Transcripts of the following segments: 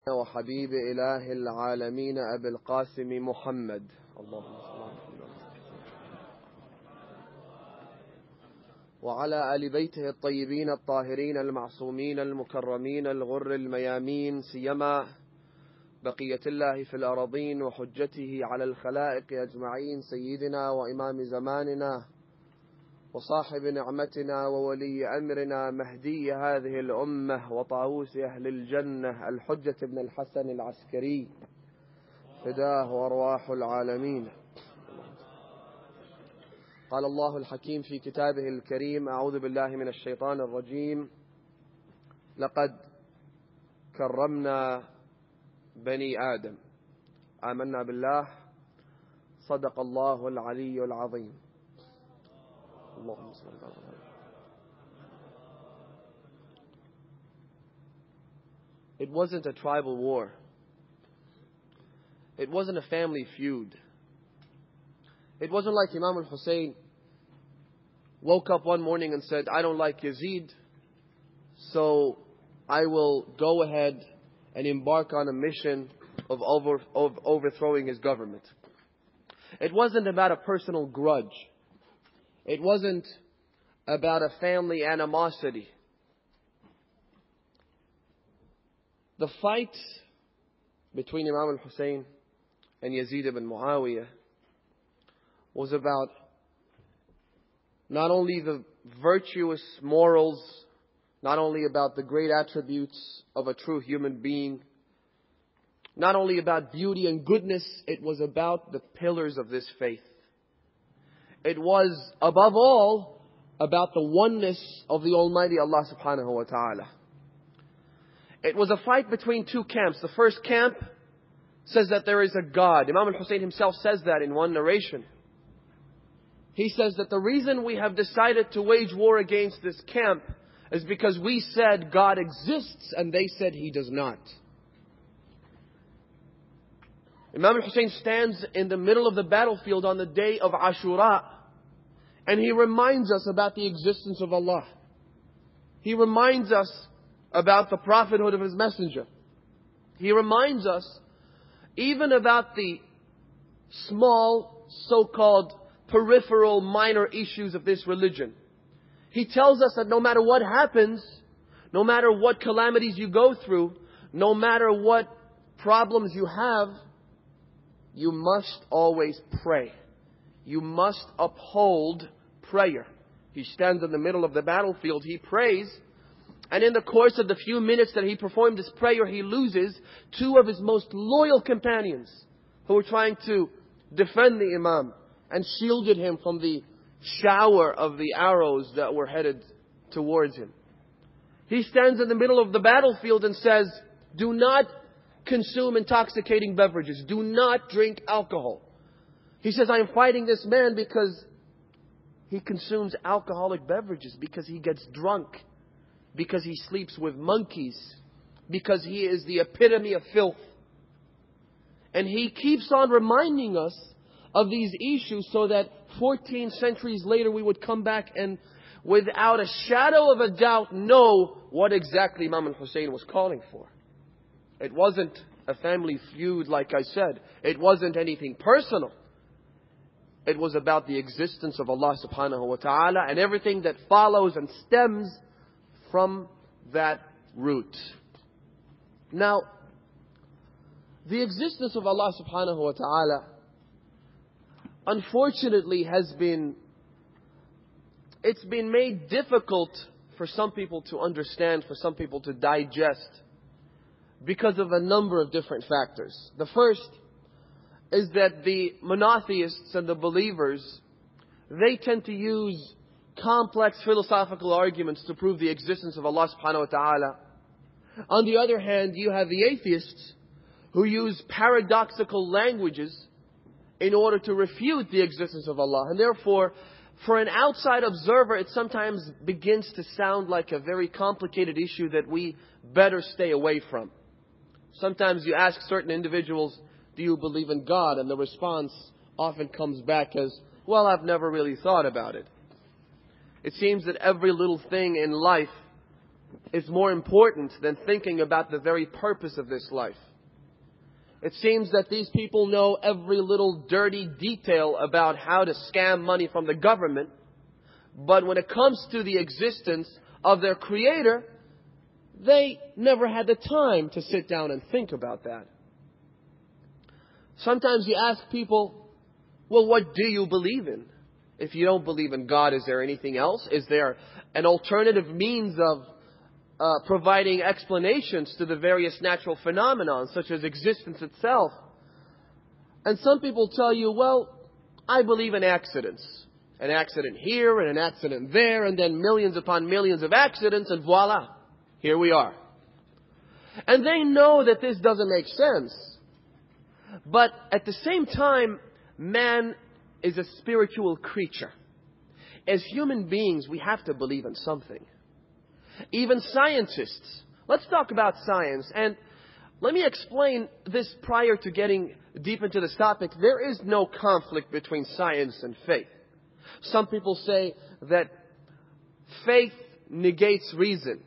وحبيب إله العالمين أبي القاسم محمد اللهم صل على محمد وعلى آل بيته الطيبين الطاهرين المعصومين المكرمين الغر الميامين، سيما بقية الله في الأراضين وحجته على الخلائق أجمعين، سيدنا وإمام زماننا وصاحب نعمتنا وولي أمرنا مهدي هذه الأمة وطاووس أهل الجنة الحجة بن الحسن العسكري فداه وأرواح العالمين. قال الله الحكيم في كتابه الكريم: أعوذ بالله من الشيطان الرجيم، لقد كرمنا بني آدم. آمنا بالله، صدق الله العلي العظيم. اللهم صل على محمد. It wasn't a tribal war. It wasn't a family feud. It wasn't like Imam al-Hussein woke up one morning and said, I don't like Yazid, so I will go ahead and embark on a mission of overthrowing his government. It wasn't about a personal grudge. It wasn't about a family animosity. The fight between Imam al-Hussein and Yazid ibn Muawiyah was about not only the virtuous morals, not only about the great attributes of a true human being, not only about beauty and goodness, it was about the pillars of this faith. It was, above all, about the oneness of the Almighty Allah subhanahu wa ta'ala. It was a fight between two camps. The first camp says that there is a God. Imam al-Hussein himself says that in one narration. He says that the reason we have decided to wage war against this camp is because we said God exists and they said He does not. Imam al-Hussein stands in the middle of the battlefield on the day of Ashura, and he reminds us about the existence of Allah. He reminds us about the prophethood of His messenger. He reminds us even about the small, so-called peripheral, minor issues of this religion. He tells us that no matter what happens, no matter what calamities you go through, no matter what problems you have, you must always pray. You must uphold prayer. He stands in the middle of the battlefield, he prays, and in the course of the few minutes that he performed this prayer, he loses two of his most loyal companions who were trying to defend the Imam and shielded him from the shower of the arrows that were headed towards him. He stands in the middle of the battlefield and says, do not consume intoxicating beverages. Do not drink alcohol. He says, I am fighting this man because he consumes alcoholic beverages, because he gets drunk, because he sleeps with monkeys, because he is the epitome of filth. And he keeps on reminding us of these issues so that 14 centuries later we would come back and without a shadow of a doubt know what exactly Imam al-Hussein was calling for. It wasn't a family feud, like I said. It wasn't anything personal. It was about the existence of Allah subhanahu wa ta'ala and everything that follows and stems from that root. Now, the existence of Allah subhanahu wa ta'ala, unfortunately, it's been made difficult for some people to understand, for some people to digest, because of a number of different factors. The first is that the monotheists and the believers, they tend to use complex philosophical arguments to prove the existence of Allah subhanahu wa ta'ala. On the other hand, you have the atheists who use paradoxical languages in order to refute the existence of Allah. And therefore, for an outside observer, it sometimes begins to sound like a very complicated issue that we better stay away from. Sometimes you ask certain individuals, do you believe in God? And the response often comes back as, well, I've never really thought about it. It seems that every little thing in life is more important than thinking about the very purpose of this life. It seems that these people know every little dirty detail about how to scam money from the government, but when it comes to the existence of their Creator, they never had the time to sit down and think about that. Sometimes you ask people, well, what do you believe in? If you don't believe in God, is there anything else? Is there an alternative means of providing explanations to the various natural phenomena, such as existence itself? And some people tell you, well, I believe in accidents. An accident here and an accident there, and then millions upon millions of accidents, and voila, here we are. And they know that this doesn't make sense. But at the same time, man is a spiritual creature. As human beings, we have to believe in something. Even scientists. Let's talk about science. And let me explain this prior to getting deep into this topic. There is no conflict between science and faith. Some people say that faith negates reason,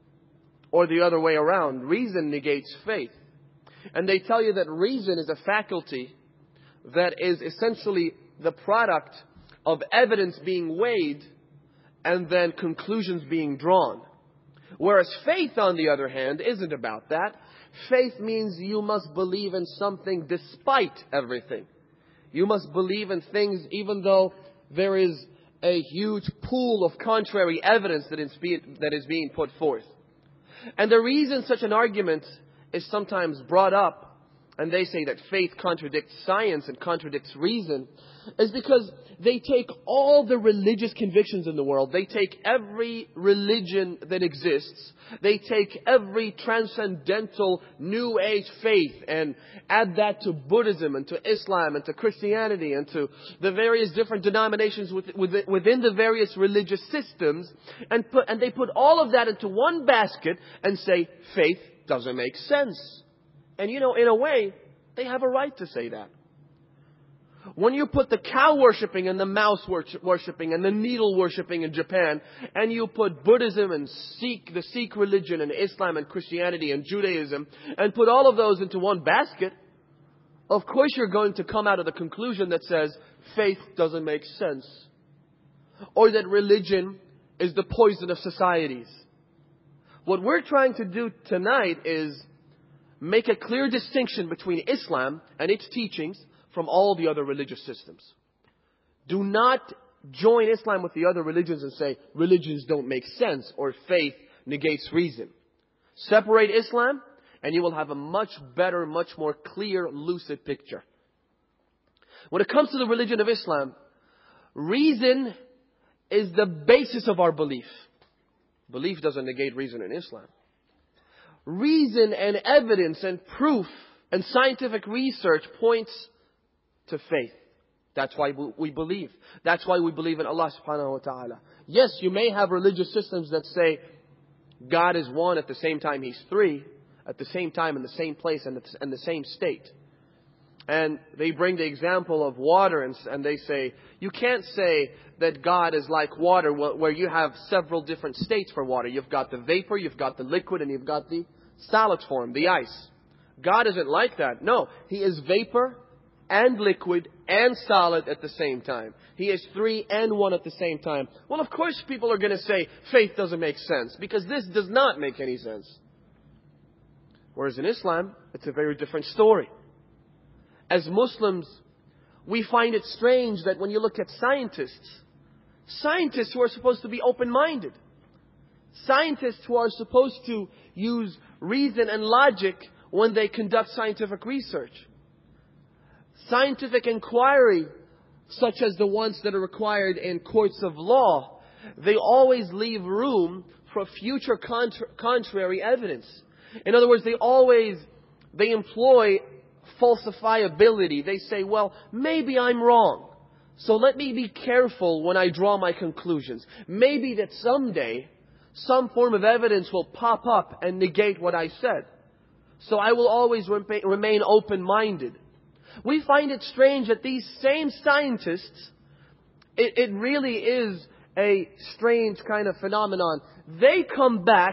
or the other way around. Reason negates faith. And they tell you that reason is a faculty that is essentially the product of evidence being weighed and then conclusions being drawn. Whereas faith, on the other hand, isn't about that. Faith means you must believe in something despite everything. You must believe in things even though there is a huge pool of contrary evidence that is being put forth. And the reason such an argument is sometimes brought up, and they say that faith contradicts science and contradicts reason, is because they take all the religious convictions in the world. They take every religion that exists. They take every transcendental New Age faith and add that to Buddhism and to Islam and to Christianity and to the various different denominations within the various religious systems, and they put all of that into one basket and say faith doesn't make sense. And in a way, they have a right to say that. When you put the cow worshipping and the mouse worshipping and the needle worshipping in Japan, and you put Buddhism and the Sikh religion and Islam and Christianity and Judaism, and put all of those into one basket, of course you're going to come out of the conclusion that says faith doesn't make sense. Or that religion is the poison of societies. What we're trying to do tonight is make a clear distinction between Islam and its teachings from all the other religious systems. Do not join Islam with the other religions and say religions don't make sense or faith negates reason. Separate Islam and you will have a much better, much more clear, lucid picture. When it comes to the religion of Islam, reason is the basis of our belief. Belief doesn't negate reason in Islam. Reason and evidence and proof and scientific research points to faith. That's why we believe. That's why we believe in Allah subhanahu wa ta'ala. Yes, you may have religious systems that say God is one at the same time He's three, at the same time in the same place and the same state. And they bring the example of water and they say, you can't say that God is like water where you have several different states for water. You've got the vapor, you've got the liquid, and you've got the solid form, the ice. God isn't like that. No, He is vapor and liquid and solid at the same time. He is three and one at the same time. Well, of course people are going to say faith doesn't make sense because this does not make any sense. Whereas in Islam, it's a very different story. As Muslims, we find it strange that when you look at scientists who are supposed to be open-minded, scientists who are supposed to use reason and logic when they conduct scientific research, scientific inquiry, such as the ones that are required in courts of law, they always leave room for future contrary evidence. In other words, they employ falsifiability. They say, well, maybe I'm wrong, so let me be careful when I draw my conclusions. Maybe that someday some form of evidence will pop up and negate what I said. So I will always remain open-minded. We find it strange that these same scientists, it really is a strange kind of phenomenon. They come back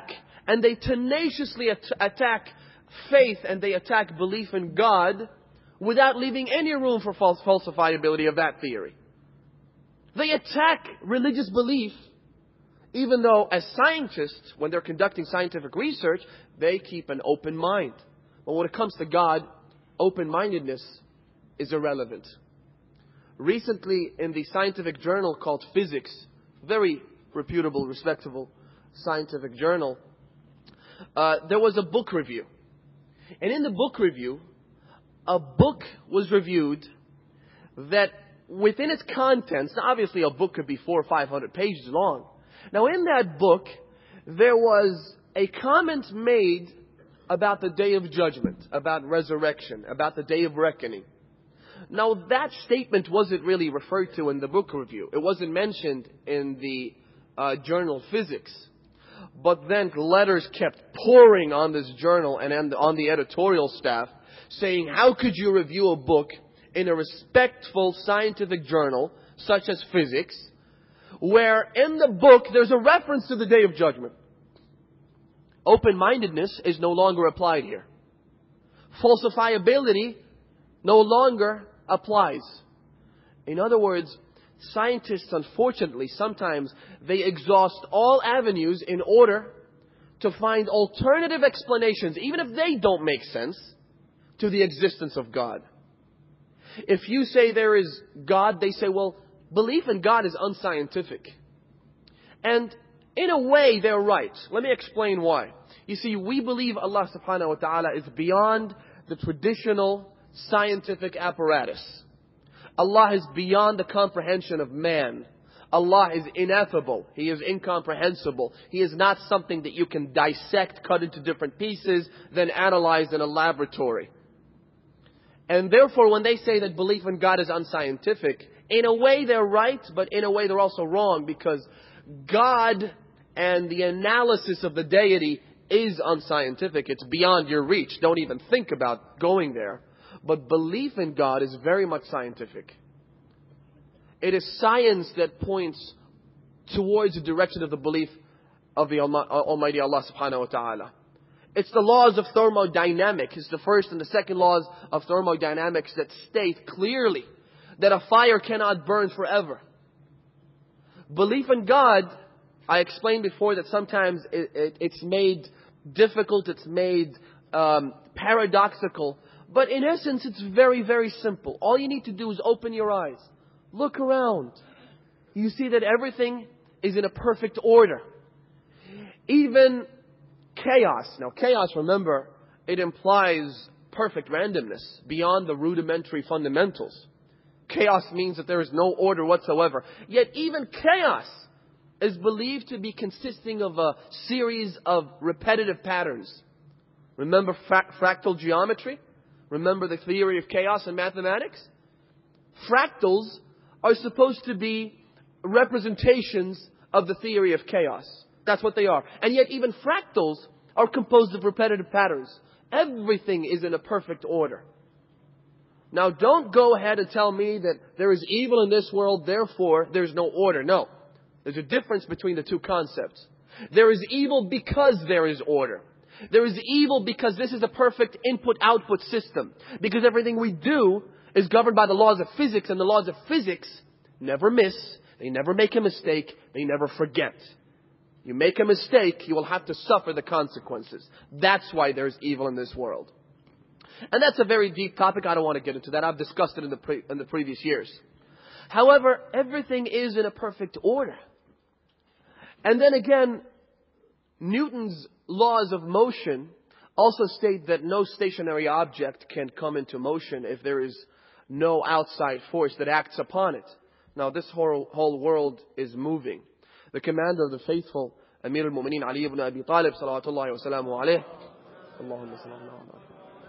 And they tenaciously attack faith and they attack belief in God without leaving any room for falsifiability of that theory. They attack religious belief, even though as scientists, when they're conducting scientific research, they keep an open mind. But when it comes to God, open-mindedness is irrelevant. Recently, in the scientific journal called Physics, very reputable, respectable scientific journal, there was a book review. And in the book review, a book was reviewed that within its contents, now obviously a book could be 400 or 500 pages long. Now in that book, there was a comment made about the day of judgment, about resurrection, about the day of reckoning. Now that statement wasn't really referred to in the book review. It wasn't mentioned in the journal Physics. But then letters kept pouring on this journal and on the editorial staff saying, how could you review a book in a respectful scientific journal such as Physics, where in the book there's a reference to the day of judgment? Open-mindedness is no longer applied here. Falsifiability no longer applies. In other words, scientists, unfortunately, sometimes they exhaust all avenues in order to find alternative explanations, even if they don't make sense, to the existence of God. If you say there is God, they say, well, belief in God is unscientific. And in a way, they're right. Let me explain why. You see, we believe Allah subhanahu wa ta'ala is beyond the traditional scientific apparatus. Allah is beyond the comprehension of man. Allah is ineffable. He is incomprehensible. He is not something that you can dissect, cut into different pieces, then analyze in a laboratory. And therefore, when they say that belief in God is unscientific, in a way they're right, but in a way they're also wrong, because God and the analysis of the deity is unscientific. It's beyond your reach. Don't even think about going there. But belief in God is very much scientific. It is science that points towards the direction of the belief of the Almighty Allah subhanahu wa ta'ala. It's the laws of thermodynamics. It's the first and the second laws of thermodynamics that state clearly that a fire cannot burn forever. Belief in God, I explained before that sometimes it's made difficult, it's made paradoxical. But in essence, it's very, very simple. All you need to do is open your eyes. Look around. You see that everything is in a perfect order. Even chaos. Now, chaos, remember, it implies perfect randomness beyond the rudimentary fundamentals. Chaos means that there is no order whatsoever. Yet even chaos is believed to be consisting of a series of repetitive patterns. Remember fractal geometry? Remember the theory of chaos in mathematics? Fractals are supposed to be representations of the theory of chaos. That's what they are. And yet even fractals are composed of repetitive patterns. Everything is in a perfect order. Now don't go ahead and tell me that there is evil in this world, therefore there's no order. No. There's a difference between the two concepts. There is evil because there is order. There is evil because this is a perfect input-output system. Because everything we do is governed by the laws of physics, and the laws of physics never miss. They never make a mistake. They never forget. You make a mistake, you will have to suffer the consequences. That's why there's evil in this world. And that's a very deep topic. I don't want to get into that. I've discussed it in the previous years. However, everything is in a perfect order. And then again, Newton's laws of motion also state that no stationary object can come into motion if there is no outside force that acts upon it. Now this whole world is moving. The commander of the faithful, Amir al-Mu'mineen Ali ibn Abi Talib, salawatullahi wa salamu alayh. Allahumma sallallahu alayhi.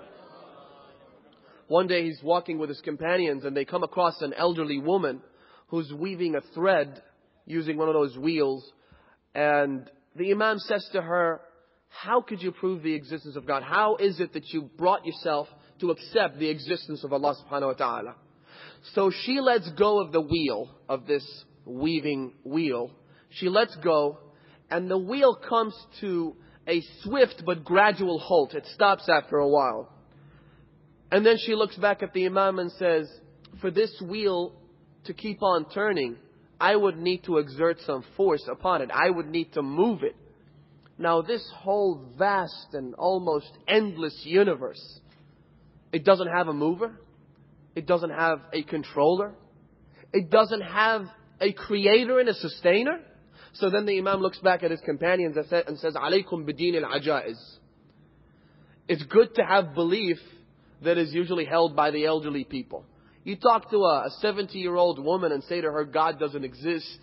One day he's walking with his companions and they come across an elderly woman who's weaving a thread using one of those wheels. And the Imam says to her, how could you prove the existence of God? How is it that you brought yourself to accept the existence of Allah subhanahu wa ta'ala? So she lets go of the wheel, of this weaving wheel. She lets go, and the wheel comes to a swift but gradual halt. It stops after a while. And then she looks back at the Imam and says, for this wheel to keep on turning, I would need to exert some force upon it. I would need to move it. Now this whole vast and almost endless universe, it doesn't have a mover. It doesn't have a controller. It doesn't have a creator and a sustainer. So then the Imam looks back at his companions and says, "Alaykum bideen al-ajaiz." It's good to have belief that is usually held by the elderly people. You talk to a 70-year-old woman and say to her, God doesn't exist.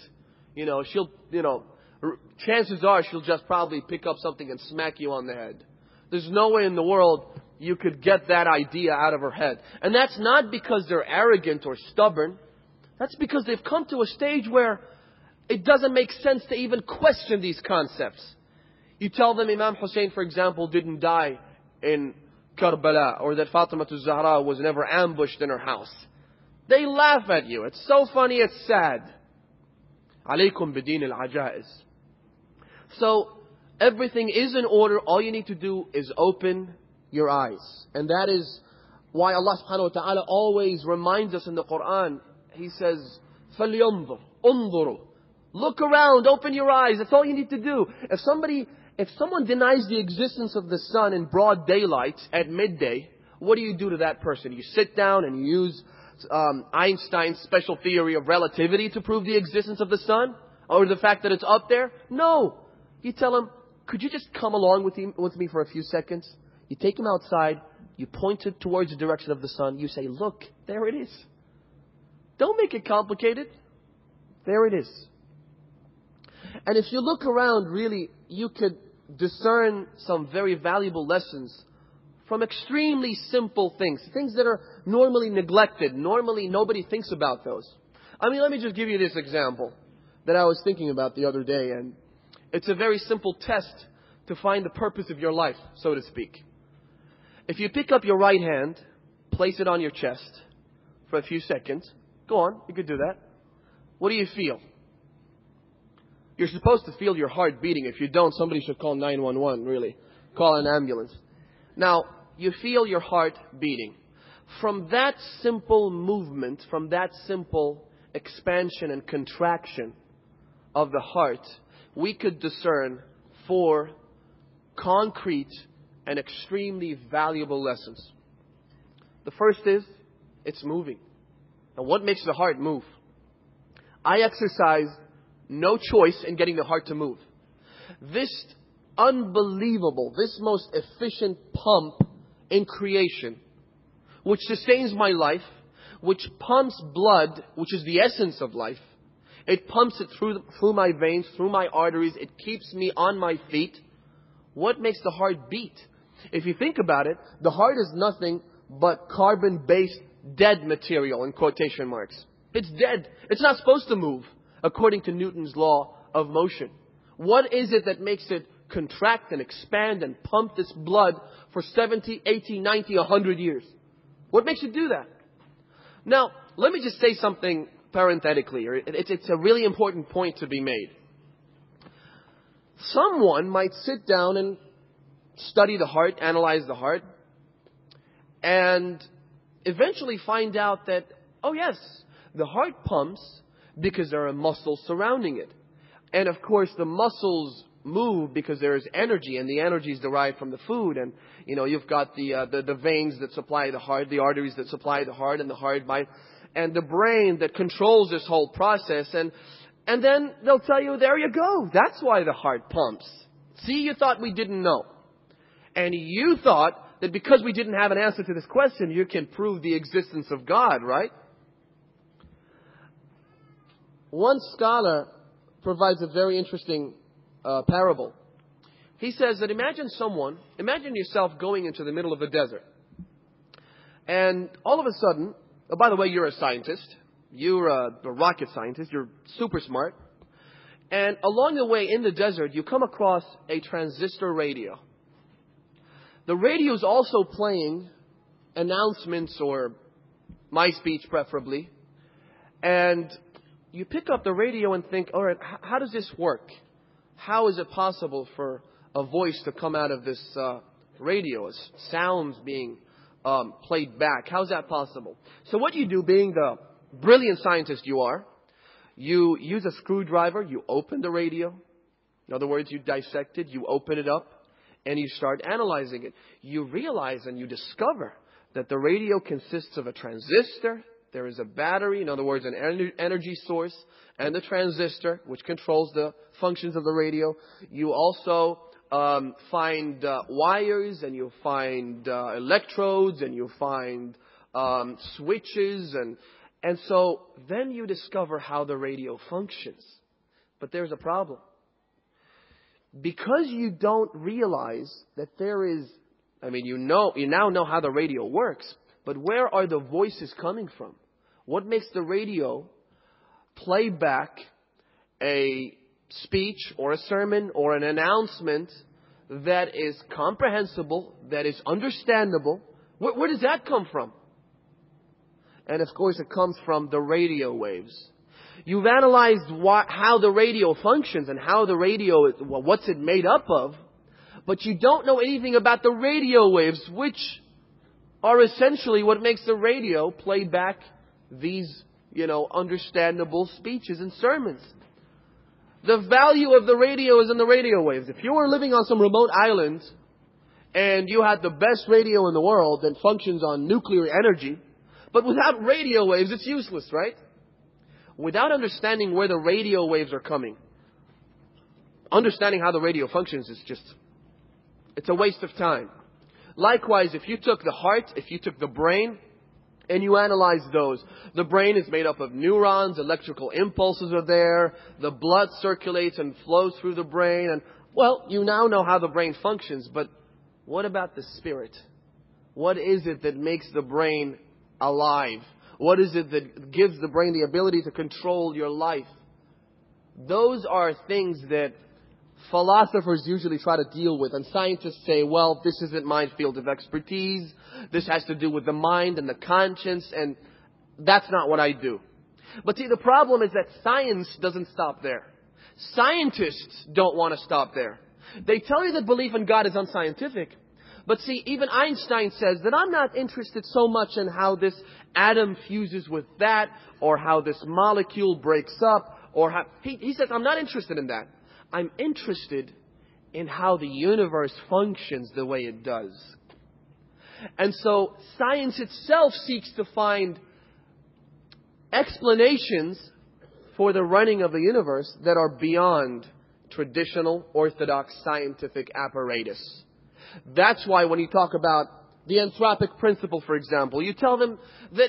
Chances are she'll just probably pick up something and smack you on the head. There's no way in the world you could get that idea out of her head. And that's not because they're arrogant or stubborn. That's because they've come to a stage where it doesn't make sense to even question these concepts. You tell them Imam Hussein, for example, didn't die in Karbala, or that Fatima Zahra was never ambushed in her house. They laugh at you. It's so funny, it's sad. Alaykum bideen al-ajaiz. So, everything is in order. All you need to do is open your eyes. And that is why Allah subhanahu wa ta'ala always reminds us in the Quran. He says, فَلْيَنْظُرْ أُنظُرُوا. Look around, open your eyes. That's all you need to do. If someone denies the existence of the sun in broad daylight at midday, what do you do to that person? You sit down and you use Einstein's special theory of relativity to prove the existence of the sun? Or the fact that it's up there? No. You tell him, could you just come along with me for a few seconds? You take him outside, you point it towards the direction of the sun, you say, look, there it is. Don't make it complicated. There it is. And if you look around, really, you could discern some very valuable lessons from extremely simple things. Things that are normally neglected. Normally, nobody thinks about those. Let me just give you this example that I was thinking about the other day. And it's a very simple test to find the purpose of your life, so to speak. If you pick up your right hand, place it on your chest for a few seconds. Go on, you could do that. What do you feel? You're supposed to feel your heart beating. If you don't, somebody should call 911, really. Call an ambulance. Now, you feel your heart beating. From that simple movement, from that simple expansion and contraction of the heart, we could discern 4 concrete and extremely valuable lessons. The first is, it's moving. And what makes the heart move? I exercise no choice in getting the heart to move. This unbelievable, this most efficient pump in creation, which sustains my life, which pumps blood, which is the essence of life. It pumps it through my veins, through my arteries. It keeps me on my feet. What makes the heart beat? If you think about it, the heart is nothing but carbon-based dead material, in quotation marks. It's dead. It's not supposed to move, according to Newton's law of motion. What is it that makes it contract and expand and pump this blood for 70, 80, 90, 100 years? What makes it do that? Now, let me just say something parenthetically. It's a really important point to be made. Someone might sit down and study the heart, analyze the heart, and eventually find out that, oh yes, the heart pumps because there are muscles surrounding it. And of course, the muscles move because there is energy, and the energy is derived from the food. And, you've got the veins that supply the heart, the arteries that supply the heart, and the heart and the brain that controls this whole process. And then they'll tell you, there you go. That's why the heart pumps. See, you thought we didn't know. And you thought that because we didn't have an answer to this question, you can prove the existence of God, right? One scholar provides a very interesting parable. He says that imagine yourself going into the middle of the desert. And all of a sudden, by the way, you're a scientist. You're a rocket scientist. You're super smart. And along the way in the desert, you come across a transistor radio. The radio is also playing announcements, or my speech preferably. And you pick up the radio and think, all right, how does this work? How is it possible for a voice to come out of this radio, sounds being played back. How's that possible? So what you do, being the brilliant scientist you are, you use a screwdriver, you open the radio. In other words, you dissect it, you open it up, and you start analyzing it. You realize and you discover that the radio consists of a transistor. There is a battery, in other words, an energy source, and the transistor, which controls the functions of the radio. You also find wires, and you find electrodes, and you find switches, and so then you discover how the radio functions. But there's a problem. Because you don't realize that there is, you now know how the radio works, but where are the voices coming from? What makes the radio play back a speech or a sermon or an announcement that is comprehensible, that is understandable? Where does that come from? And of course it comes from the radio waves. You've analyzed how the radio functions and how the radio, what's it made up of, but you don't know anything about the radio waves, which are essentially what makes the radio play back these, understandable speeches and sermons. The value of the radio is in the radio waves. If you were living on some remote island and you had the best radio in the world that functions on nuclear energy, but without radio waves, it's useless, right? Without understanding where the radio waves are coming, understanding how the radio functions is it's a waste of time. Likewise, if you took the heart, if you took the brain, and you analyze those, the brain is made up of neurons, electrical impulses are there, the blood circulates and flows through the brain, and, you now know how the brain functions, but what about the spirit? What is it that makes the brain alive? What is it that gives the brain the ability to control your life? Those are things that philosophers usually try to deal with. And scientists say, this isn't my field of expertise. This has to do with the mind and the conscience. And that's not what I do. But see, the problem is that science doesn't stop there. Scientists don't want to stop there. They tell you that belief in God is unscientific. But see, even Einstein says that I'm not interested so much in how this atom fuses with that, or how this molecule breaks up, or how, he says, I'm not interested in that. I'm interested in how the universe functions the way it does. And so science itself seeks to find explanations for the running of the universe that are beyond traditional, orthodox scientific apparatus. That's why when you talk about the anthropic principle, for example, you tell them that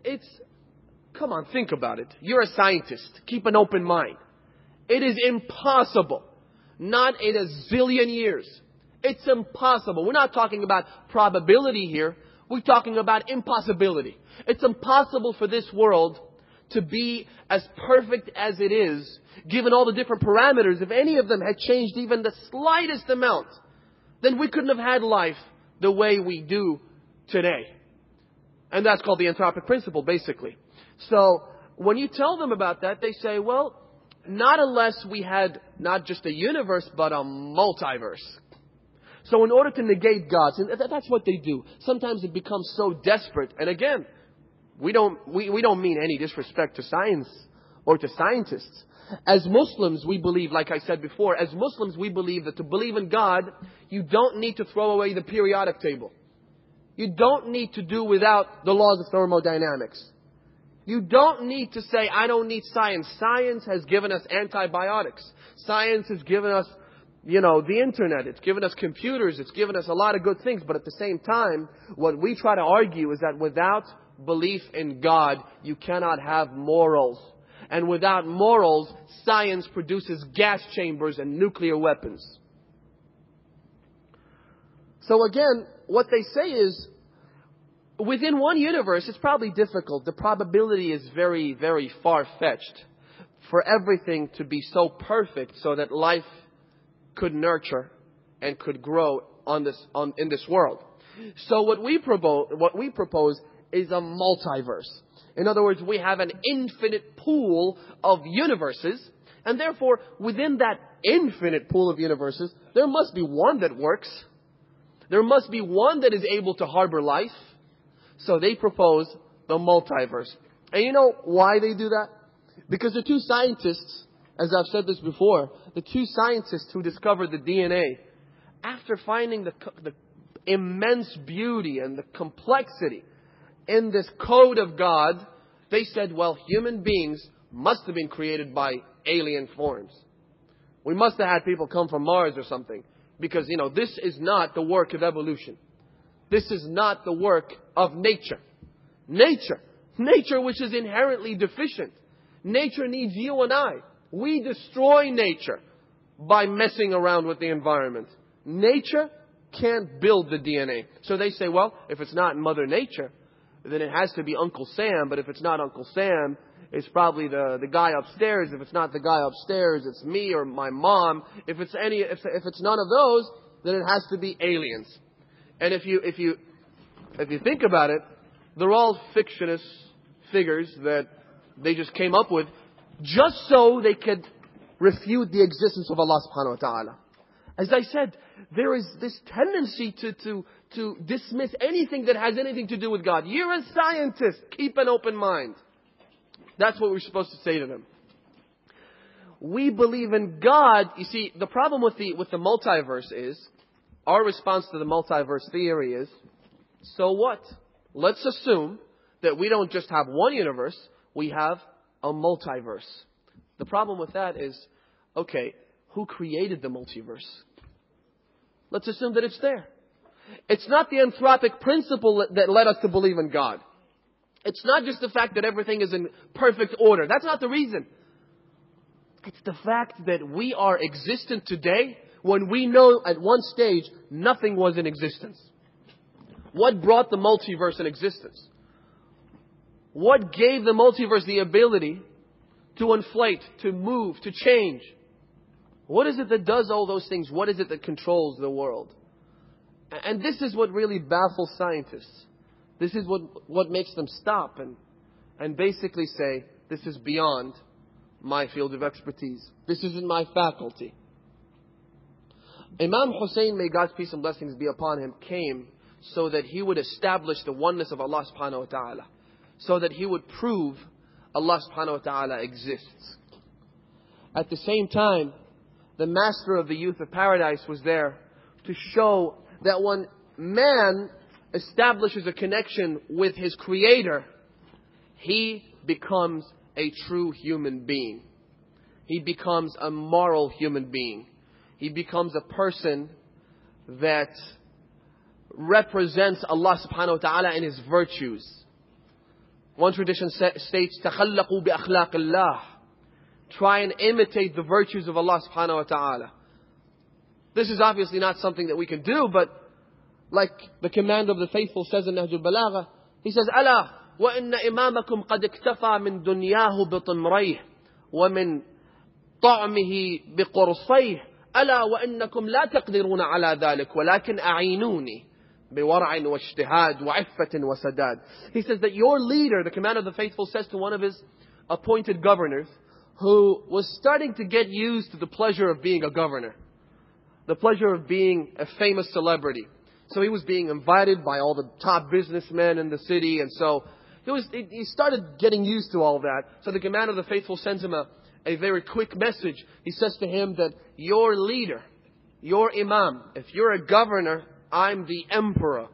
come on, think about it. You're a scientist. Keep an open mind. It is impossible. Not in a zillion years. It's impossible. We're not talking about probability here. We're talking about impossibility. It's impossible for this world to be as perfect as it is, given all the different parameters. If any of them had changed even the slightest amount, then we couldn't have had life the way we do today. And that's called the anthropic principle, basically. So when you tell them about that, they say, not unless we had not just a universe, but a multiverse. So in order to negate God, and that's what they do. Sometimes it becomes so desperate. And again, we don't mean any disrespect to science or to scientists. As Muslims, we believe, like I said before, as Muslims, we believe that to believe in God, you don't need to throw away the periodic table. You don't need to do without the laws of thermodynamics. You don't need to say, I don't need science. Science has given us antibiotics. Science has given us, the internet. It's given us computers. It's given us a lot of good things. But at the same time, what we try to argue is that without belief in God, you cannot have morals. And without morals, science produces gas chambers and nuclear weapons. So again, what they say is, within one universe, it's probably difficult. The probability is very, very far-fetched for everything to be so perfect so that life could nurture and could grow in this world. So what we propose is a multiverse. In other words, we have an infinite pool of universes, and therefore, within that infinite pool of universes, there must be one that works. There must be one that is able to harbor life. So they propose the multiverse. And you know why they do that? Because the two scientists, as I've said this before, the two scientists who discovered the DNA, after finding the immense beauty and the complexity in this code of God, they said, well, human beings must have been created by alien forms. We must have had people come from Mars or something. Because, this is not the work of evolution. This is not the work of nature. Nature which is inherently deficient. Nature needs you and I. We destroy nature by messing around with the environment. Nature can't build the DNA. So they say, well, if it's not Mother Nature, then it has to be Uncle Sam. But if it's not Uncle Sam, it's probably the guy upstairs. If it's not the guy upstairs, it's me or my mom. If it's none of those, then it has to be aliens. And if you think about it, they're all fictitious figures that they just came up with just so they could refute the existence of Allah subhanahu wa ta'ala. As I said, there is this tendency to dismiss anything that has anything to do with God. You're a scientist. Keep an open mind. That's what we're supposed to say to them. We believe in God. You see, the problem with the multiverse is, our response to the multiverse theory is, so what? Let's assume that we don't just have one universe, we have a multiverse. The problem with that is, okay, who created the multiverse? Let's assume that it's there. It's not the anthropic principle that led us to believe in God. It's not just the fact that everything is in perfect order. That's not the reason. It's the fact that we are existent today when we know at one stage nothing was in existence. What brought the multiverse in existence? What gave the multiverse the ability to inflate, to move, to change? What is it that does all those things? What is it that controls the world? And this is what really baffles scientists. This is what makes them stop and basically say, this is beyond my field of expertise. This isn't my faculty. Imam Hussein, may God's peace and blessings be upon him, came so that he would establish the oneness of Allah subhanahu wa ta'ala. So that he would prove Allah subhanahu wa ta'ala exists. At the same time, the master of the youth of paradise was there to show that when man establishes a connection with his creator, he becomes a true human being. He becomes a moral human being. He becomes a person that represents Allah subhanahu wa ta'ala in his virtues. One tradition states, تَخَلَّقُوا بِأَخْلَاقِ اللَّهِ. Try and imitate the virtues of Allah subhanahu wa ta'ala. This is obviously not something that we can do, but like the command of the faithful says in Nahjul Balagha, he says, أَلَا وَإِنَّ إِمَامَكُمْ قَدْ اكْتَفَى مِنْ دُنْيَاهُ بِطِمْرَيْهِ وَمِنْ طَعْمِهِ بِقُرْصَيْهِ أَلَا وَإِنَّكُمْ لَا تَقْدِرُونَ عَلَى ذَلِكَ وَلَكِنْ أَعِينُونِي بِوَرْعٍ وَاجْتِهَادٍ وَعِفَّةٍ وَسَدَادٍ. He says that your leader, the command of the faithful, says to one of his appointed governors, who was starting to get used to the pleasure of being a governor, the pleasure of being a famous celebrity. So he was being invited by all the top businessmen in the city, and so he started getting used to all that. So the command of the faithful sends him a very quick message. He says to him that your leader, your imam, if you're a governor, I'm the emperor.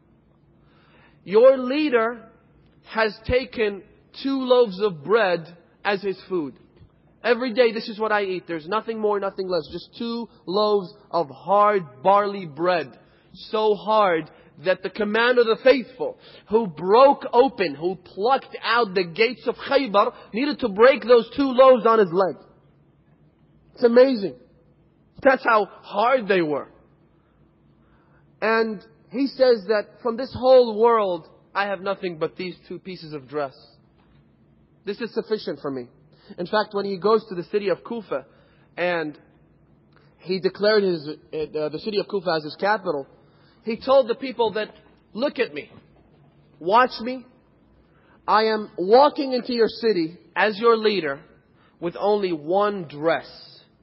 Your leader has taken 2 loaves of bread as his food. Every day, this is what I eat. There's nothing more, nothing less. Just 2 loaves of hard barley bread. So hard that the command of the faithful, who broke open, who plucked out the gates of Khaybar, needed to break those 2 loaves on his leg. It's amazing. That's how hard they were. And he says that from this whole world, I have nothing but these 2 pieces of dress. This is sufficient for me. In fact, when he goes to the city of Kufa and he declared the city of Kufa as his capital, he told the people that, look at me, watch me. I am walking into your city as your leader with only one dress.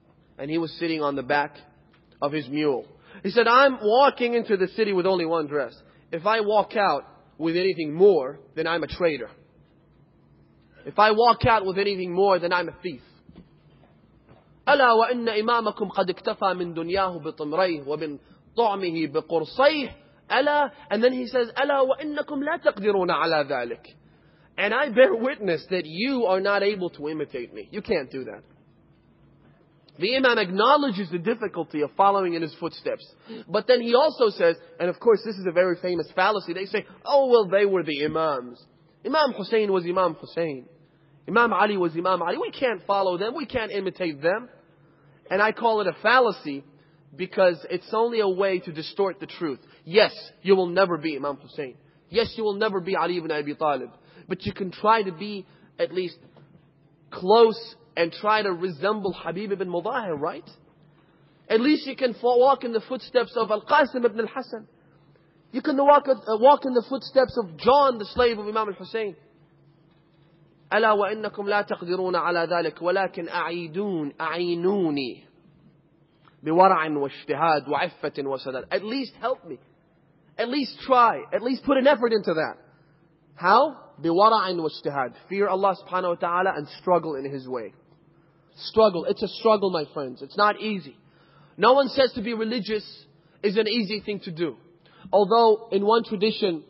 and he was sitting on the back of his mule. He said, I'm walking into the city with only one dress. If I walk out with anything more, then I'm a traitor. If I walk out with anything more, then I'm a thief. ألا وإن إمامكم قد اكتفى من دنياه بطمريه ومن طعمه بقرصيه. ألا, and then he says, ألا وإنكم لا تقدرون على ذلك. And I bear witness that you are not able to imitate me. You can't do that. The Imam acknowledges the difficulty of following in his footsteps. But then he also says, and of course this is a very famous fallacy, they say, oh well, they were the Imams. Imam Hussein was Imam Hussein. Imam Ali was Imam Ali. We can't follow them. We can't imitate them. And I call it a fallacy because it's only a way to distort the truth. Yes, you will never be Imam Hussein. Yes, you will never be Ali ibn Abi Talib. But you can try to be at least close and try to resemble Habib ibn Mudahir, right? At least you can walk in the footsteps of Al-Qasim ibn al-Hasan. You can walk in the footsteps of John, the slave of Imam al-Hussein. ألا وإنكم لا تقدرون على ذلك ولكن أعينوني بورع واجتهاد وعفة وسداد. At least help me. At least try. At least put an effort into that. How? بورع واجتهاد. Fear Allah subhanahu wa ta'ala and struggle in His way. Struggle. It's a struggle, my friends. It's not easy. No one says to be religious is an easy thing to do. Although in one tradition,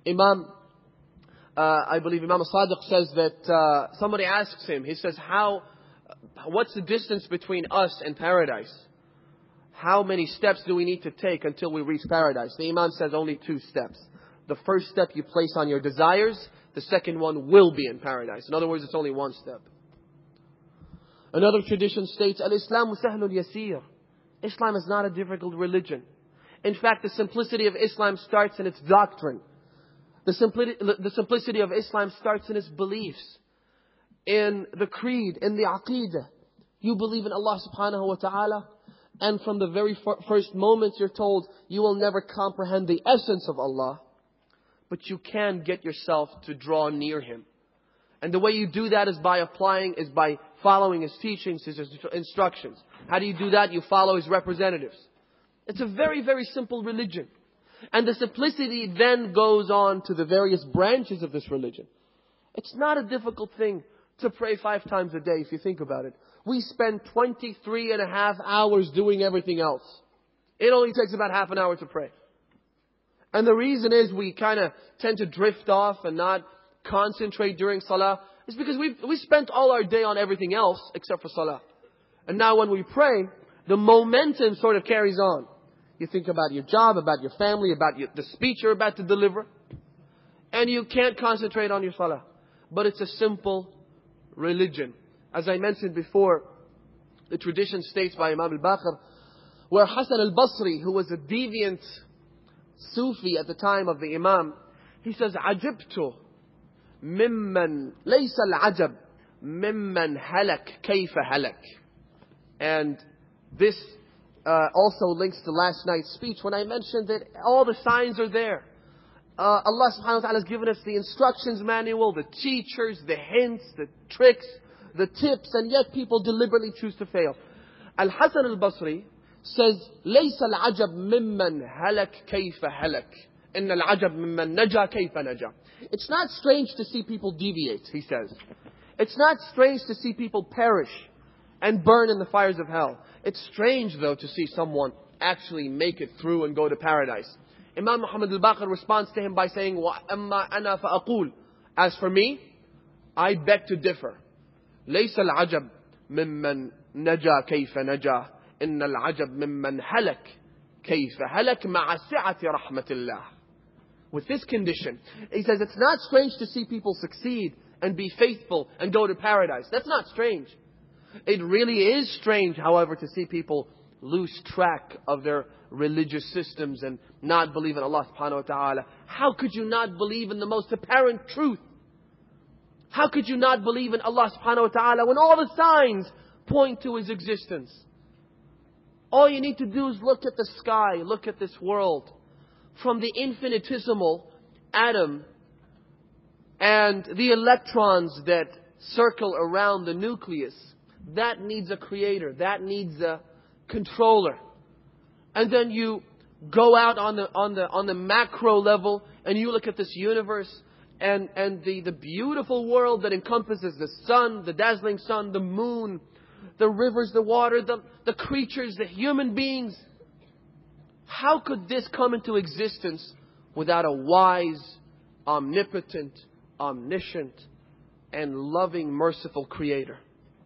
I believe Imam Sadiq says that somebody asks him, he says, what's the distance between us and paradise? How many steps do we need to take until we reach paradise? The Imam says only 2 steps. The first step you place on your desires, the second one will be in paradise. In other words, it's only 1 step. Another tradition states, Al-Islamu sahlun yasir. Islam is not a difficult religion. In fact, the simplicity of Islam starts in its doctrine. The simplicity of Islam starts in its beliefs, in the creed, in the aqidah. You believe in Allah subhanahu wa ta'ala, and from the very first moment you're told you will never comprehend the essence of Allah, but you can get yourself to draw near Him. And the way you do that is by following His teachings, His instructions. How do you do that? You follow His representatives. It's a very, very simple religion. And the simplicity then goes on to the various branches of this religion. It's not a difficult thing to pray 5 times a day if you think about it. We spend 23.5 hours doing everything else. It only takes about half an hour to pray. And the reason is we kind of tend to drift off and not concentrate during salah is because we spent all our day on everything else except for salah. And now when we pray, the momentum sort of carries on. You think about your job, about your family, about the speech you're about to deliver. And you can't concentrate on your salah. But it's a simple religion. As I mentioned before, the tradition states by Imam al-Baqir, where Hassan al-Basri, who was a deviant Sufi at the time of the Imam, he says, عَجِبْتُ مِمَّنْ لَيْسَ الْعَجَبْ مِمَّنْ هَلَكْ كَيْفَ هَلَكْ. And this also links to last night's speech when I mentioned that all the signs are there. Allah subhanahu wa ta'ala has given us the instructions manual, the teachers, the hints, the tricks, the tips, and yet people deliberately choose to fail. Al-Hasan al-Basri says, لَيْسَ الْعَجَبْ مِمَّنْ هَلَكْ كَيْفَ هَلَكْ إِنَّ الْعَجَبْ مِمَّنْ نَجَى كَيْفَ نَجَى. It's not strange to see people deviate, he says. It's not strange to see people perish and burn in the fires of hell. It's strange, though, to see someone actually make it through and go to paradise. Imam Muhammad al-Baqir responds to him by saying, وَأَمَّا أَنَا فَأَقُولُ. As for me, I beg to differ. لَيْسَ الْعَجَبْ مِمَّنْ نَجَى كَيْفَ نَجَى إِنَّ الْعَجَبْ مِمَّنْ هَلَكْ كَيْفَ هَلَكْ مَعَ سِعَةِ رَحْمَةِ اللَّهِ. With this condition, he says, it's not strange to see people succeed and be faithful and go to paradise. That's not strange. It really is strange, however, to see people lose track of their religious systems and not believe in Allah subhanahu wa ta'ala. How could you not believe in the most apparent truth? How could you not believe in Allah subhanahu wa ta'ala when all the signs point to His existence? All you need to do is look at the sky, look at this world. From the infinitesimal atom and the electrons that circle around the nucleus, that needs a creator, that needs a controller. And then you go out on the macro level and you look at this universe and the beautiful world that encompasses the sun, the dazzling sun, the moon, the rivers, the water, the creatures, the human beings. How could this come into existence without a wise, omnipotent, omniscient, and loving, merciful creator?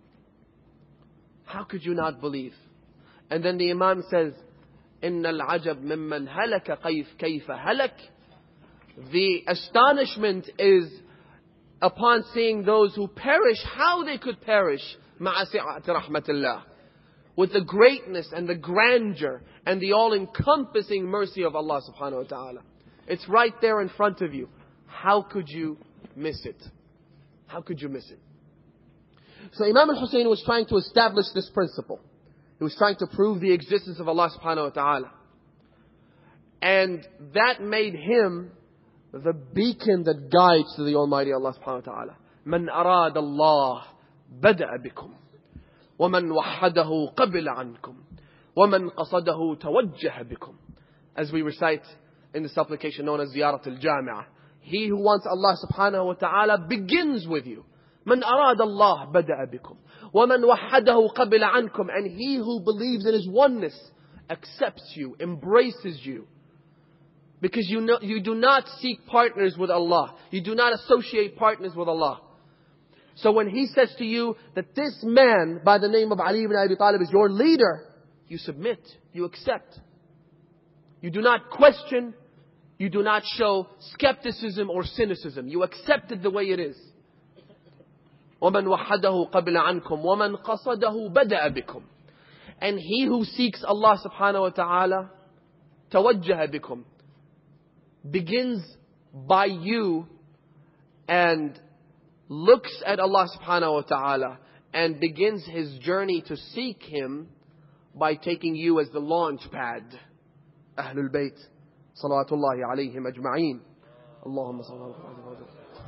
How could you not believe? And then the Imam says, إِنَّ الْعَجَبْ مِمَّنْ هَلَكَ كَيْفَ هَلَكَ. The astonishment is upon seeing those who perish, how they could perish. مَعَ سِعَةِ رَحْمَةِ اللَّهِ. With the greatness and the grandeur and the all-encompassing mercy of Allah subhanahu wa ta'ala. It's right there in front of you. How could you miss it? How could you miss it? So Imam al-Hussein was trying to establish this principle. He was trying to prove the existence of Allah subhanahu wa ta'ala. And that made him the beacon that guides to the Almighty Allah subhanahu wa ta'ala. مَنْ أَرَادَ اللَّهِ بَدَأَ بِكُمْ وَمَنْ وَحَّدَهُ قَبِلَ عَنْكُمْ وَمَنْ قَصَدَهُ تَوَجَّهَ بِكُمْ. As we recite in the supplication known as Ziyarat al-Jami'ah. He who wants Allah subhanahu wa ta'ala begins with you. مَنْ أَرَادَ اللَّهِ بَدَأَ بِكُمْ وَمَنْ وَحَّدَهُ قَبِلَ عَنْكُمْ. And he who believes in His oneness accepts you, embraces you. Because you do not seek partners with Allah. You do not associate partners with Allah. So when He says to you that this man by the name of Ali ibn Abi Talib is your leader, you submit, you accept. You do not question, you do not show skepticism or cynicism. You accept it the way it is. وَمَنْ وَحَّدَهُ قَبْلَ عَنْكُمْ وَمَنْ قَصَدَهُ بَدَأَ بِكُمْ. And he who seeks Allah subhanahu wa ta'ala, تَوَجَّهَ بِكُمْ, begins by you and looks at Allah subhanahu wa ta'ala and begins his journey to seek Him by taking you as the launch pad. Ahlul Bayt, salawatullahi alayhim ajma'een. Allahumma sallallahu alayhi wa sallam.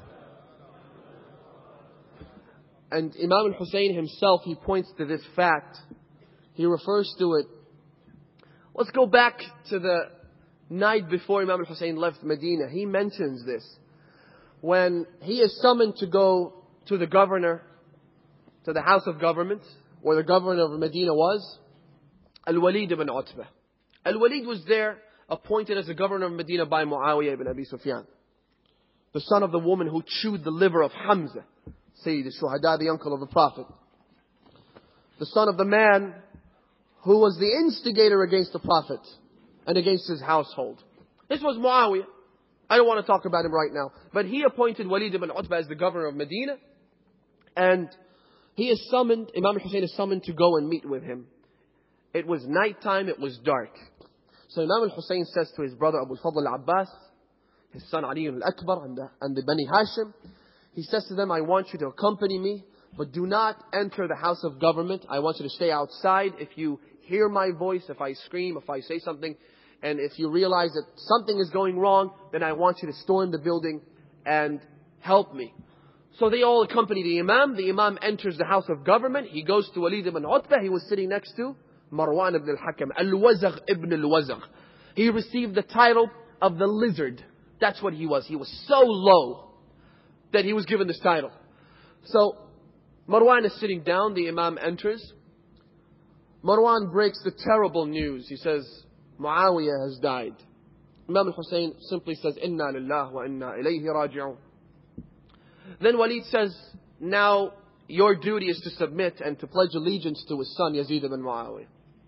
And Imam al-Hussein himself, he points to this fact. He refers to it. Let's go back to the night before Imam al-Hussein left Medina. He mentions this. When he is summoned to go to the governor, to the house of government, where the governor of Medina was, Al-Walid ibn Utbah. Al-Walid was there, appointed as the governor of Medina by Muawiyah ibn Abi Sufyan, the son of the woman who chewed the liver of Hamza, Sayyid al-Shuhada, the uncle of the Prophet. The son of the man who was the instigator against the Prophet and against his household. This was Muawiyah. I don't want to talk about him right now. But he appointed Walid ibn Utbah as the governor of Medina. And he is summoned, Imam al-Hussein is summoned to go and meet with him. It was nighttime, it was dark. So Imam al-Hussein says to his brother Abu al-Fadl al-Abbas, his son Ali al-Akbar and the Bani Hashim, he says to them, I want you to accompany me, but do not enter the house of government. I want you to stay outside. If you hear my voice, if I scream, if I say something, and if you realize that something is going wrong, then I want you to storm the building and help me. So they all accompany the Imam. The Imam enters the house of government. He goes to Walid ibn Utbah. He was sitting next to Marwan ibn al-Hakam. Al-Wazagh ibn al-Wazagh. He received the title of the lizard. That's what he was. He was so low that he was given this title. So Marwan is sitting down. The Imam enters. Marwan breaks the terrible news. He says, Muawiyah has died. Imam al-Hussein simply says, Inna lillah wa inna ilayhi raji'un. Then Walid says, now your duty is to submit and to pledge allegiance to his son Yazid ibn Muawiyah.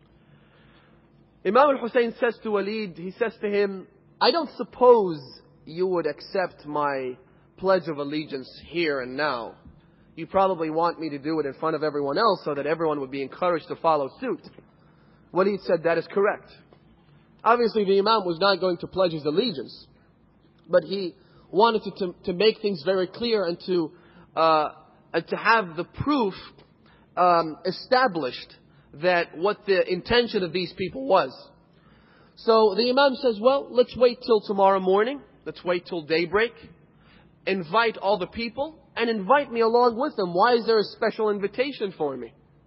Imam al-Hussein says to Walid, he says to him, I don't suppose you would accept my pledge of allegiance here and now. You probably want me to do it in front of everyone else so that everyone would be encouraged to follow suit. Walid said, that is correct. Obviously the Imam was not going to pledge his allegiance, but he wanted to make things very clear and to have the proof established that what the intention of these people was. So the Imam says, well, let's wait till tomorrow morning. Let's wait till daybreak. Invite all the people and invite me along with them. Why is there a special invitation for me?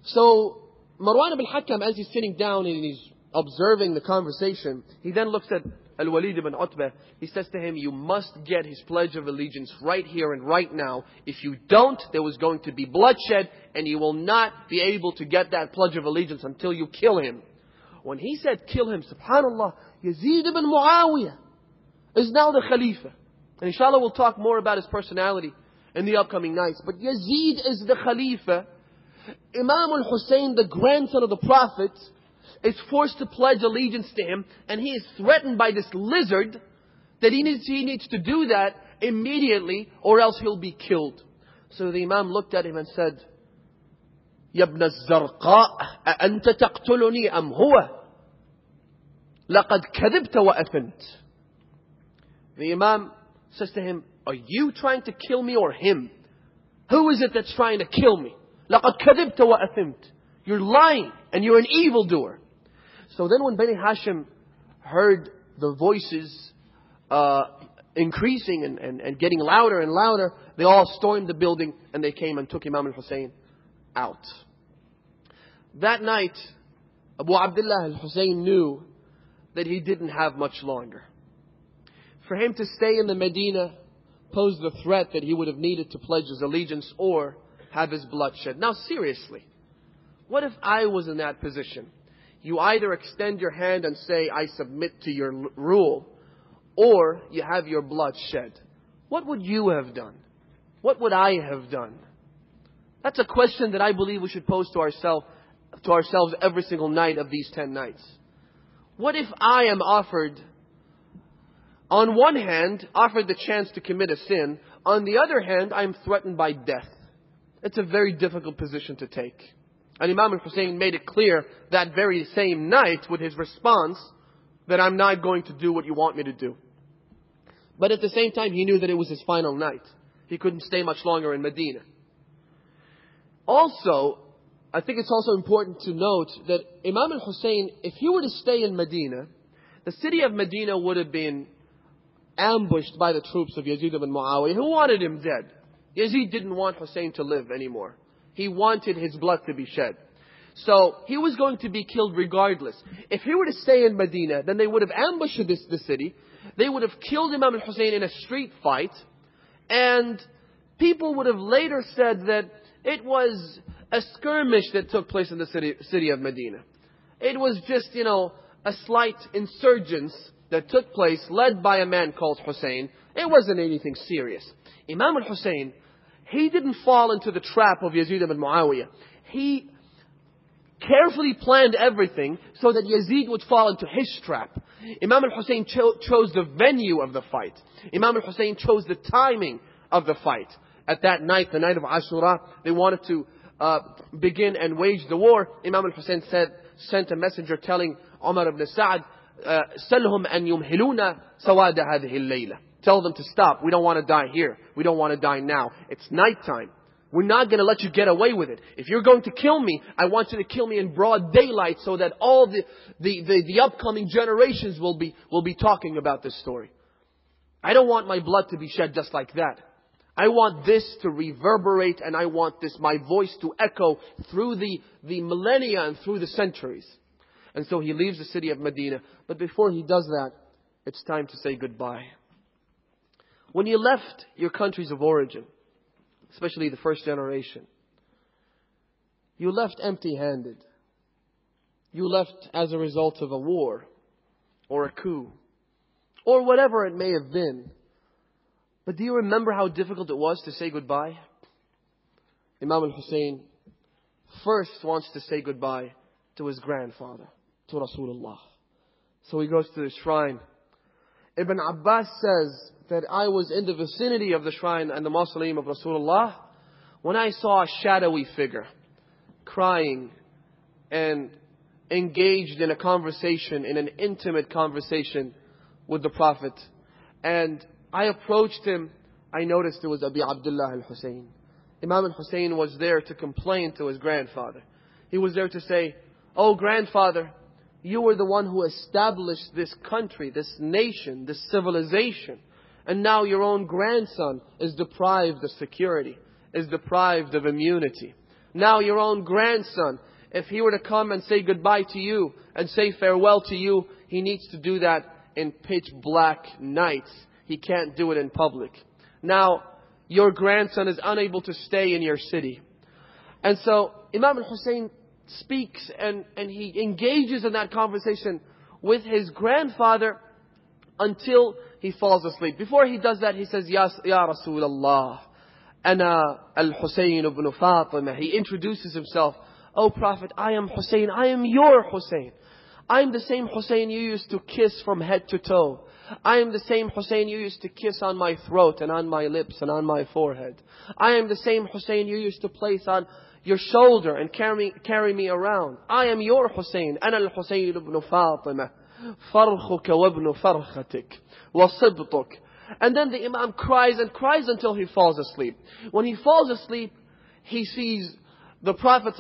So Marwan ibn Hakam, as he's sitting down and he's observing the conversation, he then looks at Al-Walid ibn Utbah. He says to him, you must get his pledge of allegiance right here and right now. If you don't, there was going to be bloodshed, and you will not be able to get that pledge of allegiance until you kill him. When he said kill him, subhanallah, Yazid ibn Muawiyah is now the Khalifa. And inshallah we'll talk more about his personality in the upcoming nights. But Yazid is the Khalifa. Imam al-Hussein, the grandson of the Prophet, is forced to pledge allegiance to him, and he is threatened by this lizard that he needs to do that immediately or else he'll be killed. So the Imam looked at him and said, يا ابن الزرقاء أأنت تقتلني أم هو لقد كذبت وأثمت. The Imam says to him, are you trying to kill me or him? Who is it that's trying to kill me? لقد كذبت وأثمت. You're lying and you're an evildoer. So then when Bani Hashim heard the voices increasing and getting louder and louder, they all stormed the building and they came and took Imam al-Hussein out. That night, Abu Abdullah al-Hussein knew that he didn't have much longer. For him to stay in the Medina posed the threat that he would have needed to pledge his allegiance or have his blood shed. Now seriously, what if I was in that position? You either extend your hand and say, I submit to your rule, or you have your blood shed. What would you have done? What would I have done? That's a question that I believe we should pose to ourselves every single night of these 10 nights. What if I am offered, on one hand, offered the chance to commit a sin, on the other hand, I am threatened by death? It's a very difficult position to take. And Imam al-Hussein made it clear that very same night with his response that I'm not going to do what you want me to do. But at the same time, he knew that it was his final night. He couldn't stay much longer in Medina. Also, I think it's also important to note that Imam al-Hussein, if he were to stay in Medina, the city of Medina would have been ambushed by the troops of Yazid ibn Muawiyah, who wanted him dead. Yazid didn't want Hussein to live anymore. He wanted his blood to be shed. So he was going to be killed regardless. If he were to stay in Medina, then they would have ambushed the city. They would have killed Imam al-Hussein in a street fight. And people would have later said that it was a skirmish that took place in the city of Medina. It was just, a slight insurgence that took place led by a man called Hussein. It wasn't anything serious. Imam al-Hussein, he didn't fall into the trap of Yazid ibn Muawiyah. He carefully planned everything so that Yazid would fall into his trap. Imam al-Hussein chose the venue of the fight. Imam al-Hussein chose the timing of the fight. At that night, the night of Ashura, they wanted to begin and wage the war. Imam al-Hussein sent a messenger telling Umar ibn Sa'd, "Salhum an yumhiluna sawada hadhihi al-layla." Tell them to stop. We don't want to die here. We don't want to die now. It's nighttime. We're not going to let you get away with it. If you're going to kill me, I want you to kill me in broad daylight so that all the upcoming generations will be talking about this story. I don't want my blood to be shed just like that. I want this to reverberate, and I want my voice to echo through the millennia and through the centuries. And so he leaves the city of Medina. But before he does that, it's time to say goodbye. When you left your countries of origin, especially the first generation, you left empty-handed. You left as a result of a war or a coup or whatever it may have been. But do you remember how difficult it was to say goodbye? Imam al-Hussein first wants to say goodbye to his grandfather, to Rasulullah. So he goes to the shrine. Ibn Abbas says that I was in the vicinity of the shrine and the mausoleum of Rasulullah when I saw a shadowy figure crying and engaged in a conversation, in an intimate conversation with the Prophet. And I approached him. I noticed it was Abi Abdullah al-Hussein. Imam al-Hussein was there to complain to his grandfather. He was there to say, "Oh grandfather, you were the one who established this country, this nation, this civilization. And now your own grandson is deprived of security, is deprived of immunity. Now your own grandson, if he were to come and say goodbye to you and say farewell to you, he needs to do that in pitch black nights. He can't do it in public. Now, your grandson is unable to stay in your city. And so Imam al-Hussein speaks and he engages in that conversation with his grandfather until he falls asleep. Before he does that, he says, Ya Rasulullah, Ana al-Hussein ibn Fatima. He introduces himself. Oh Prophet, I am Hussein. I am your Hussein. I am the same Hussein you used to kiss from head to toe. I am the same Hussein you used to kiss on my throat and on my lips and on my forehead. I am the same Hussein you used to place on your shoulder and carry me around. I am your Hussein. Ana al-Hussein ibn Fatima. Farkhuka wa ibn farkhatik. Wa sibtuk. And then the Imam cries and cries until he falls asleep. When he falls asleep, he sees the Prophet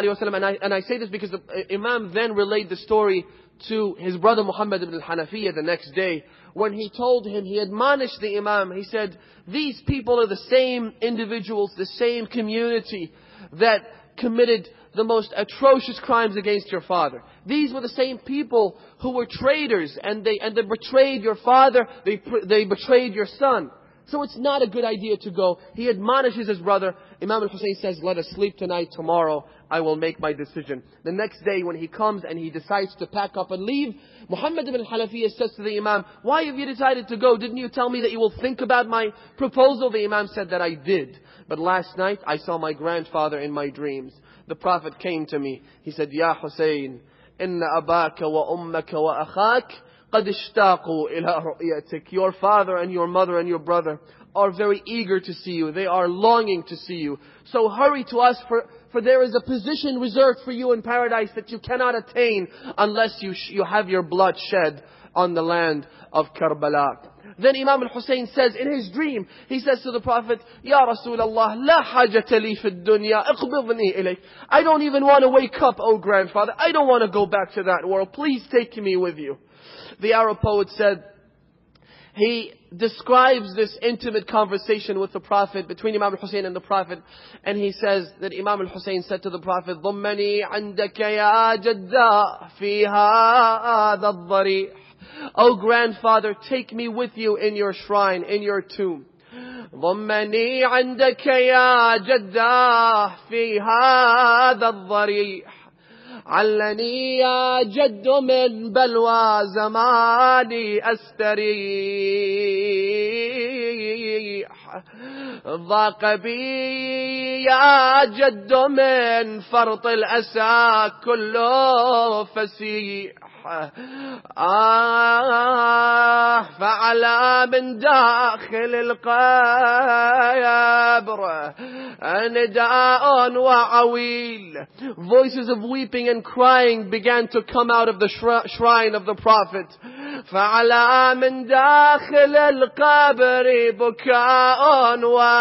ﷺ, and I say this because the Imam then relayed the story to his brother Muhammad ibn al-Hanafiyyah the next day. When he told him, he admonished the Imam, he said, these people are the same individuals, the same community that committed the most atrocious crimes against your father. These were the same people who were traitors and they betrayed your father, they betrayed your son. So it's not a good idea to go. He admonishes his brother. Imam al-Hussein says, let us sleep tonight. Tomorrow I will make my decision. The next day when he comes and he decides to pack up and leave, Muhammad ibn al-Hanafiyyah says to the Imam, why have you decided to go? Didn't you tell me that you will think about my proposal? The Imam said that I did. But last night I saw my grandfather in my dreams. The Prophet came to me. He said, Ya Hussein, inna abaka wa ummaka wa akhak قد اشتاقوا إلى رؤيتك. Your father and your mother and your brother are very eager to see you. They are longing to see you. So hurry to us, for there is a position reserved for you in paradise that you cannot attain unless you have your blood shed on the land of Karbala. Then Imam al-Hussein says in his dream, he says to the Prophet, Ya Rasulullah, la hajata li fi dunya, iqbidni ilayk. I don't even want to wake up, oh grandfather. I don't want to go back to that world. Please take me with you. The Arab poet said, he describes this intimate conversation with the Prophet, between Imam al-Hussein and the Prophet, and he says that Imam al-Hussein said to the Prophet, ضمني عندك يا جدا في هذا الضريح. Oh grandfather, take me with you in your shrine, in your tomb. ضمني عندك يا جدا في هذا الضريح. علني يا جد من بلوى زماني أستريح. ضاق بي يا جد من فرط الأسى كله فسيح. فعلى من داخل القبر نداء وعويل. Voices of weeping and crying began to come out of the shrine of the Prophet. فعلى من داخل القبر بكاء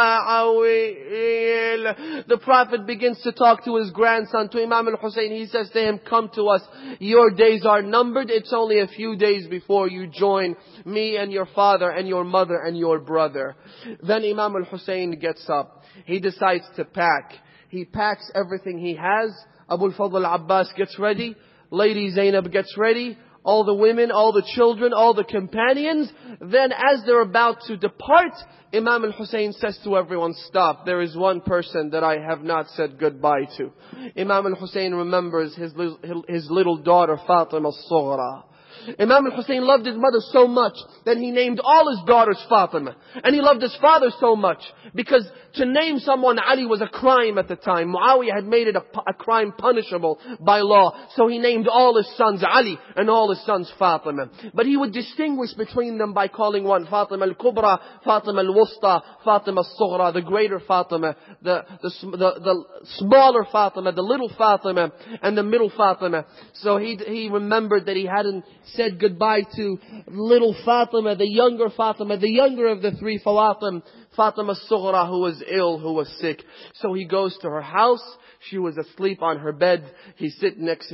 وعويل. The Prophet begins to talk to his grandson, to Imam al-Hussein. He says to him, come to us. Your days are numbered. It's only a few days before you join me and your father and your mother and your brother. Then Imam al-Hussein gets up. He decides to pack. He packs everything he has. Abu al-Fadl al-Abbas gets ready. Lady Zainab gets ready. All the women, all the children, all the companions. Then as they're about to depart, Imam al-Hussein says to everyone, stop. There is one person that I have not said goodbye to. Imam al-Hussein remembers his little daughter Fatima al-Sughra. Imam al-Hussein loved his mother so much that he named all his daughters Fatima. And he loved his father so much because to name someone Ali was a crime at the time. Muawiyah had made it a crime punishable by law. So he named all his sons Ali and all his sons Fatima. But he would distinguish between them by calling one Fatima al-Kubra, Fatima al-Wusta, Fatima al-Sughra, the greater Fatima, the smaller Fatima, the little Fatima, and the middle Fatima. So he remembered that he hadn't said goodbye to little Fatima, the younger of the three Fatima Sughra, who was ill, who was sick. So he goes to her house. She was asleep on her bed. He sits next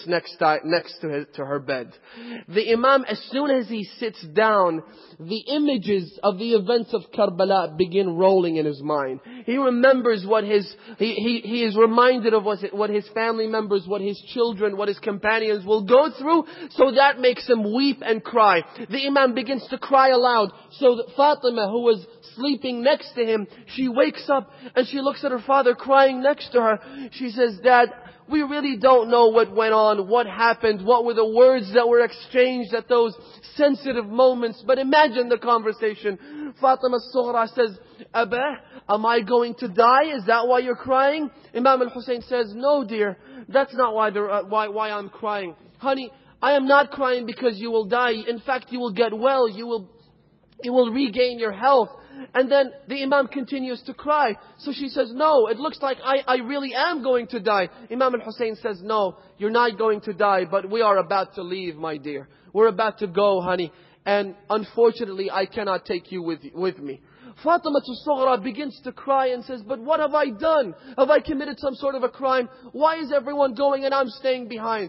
to her bed. The Imam, as soon as he sits down, the images of the events of Karbala begin rolling in his mind. He remembers he is reminded of what his family members, what his children, what his companions will go through. So that makes him weep and cry. The Imam begins to cry aloud. So that Fatima, who was sleeping next to him, she wakes up and she looks at her father crying next to her. She says, "Dad, we really don't know what went on, what happened, what were the words that were exchanged at those sensitive moments. But imagine the conversation." Fatima Sughra says, "Abba, am I going to die? Is that why you're crying?" Imam al-Hussein says, "No, dear, that's not why I'm crying. Honey, I am not crying because you will die. In fact, you will get well. You will regain your health." And then the Imam continues to cry. So she says, "No, it looks like I really am going to die." Imam al-Hussein says, "No, you're not going to die, but we are about to leave, my dear. We're about to go, honey. And unfortunately, I cannot take you with me." Fatima Sughra begins to cry and says, "But what have I done? Have I committed some sort of a crime? Why is everyone going and I'm staying behind?"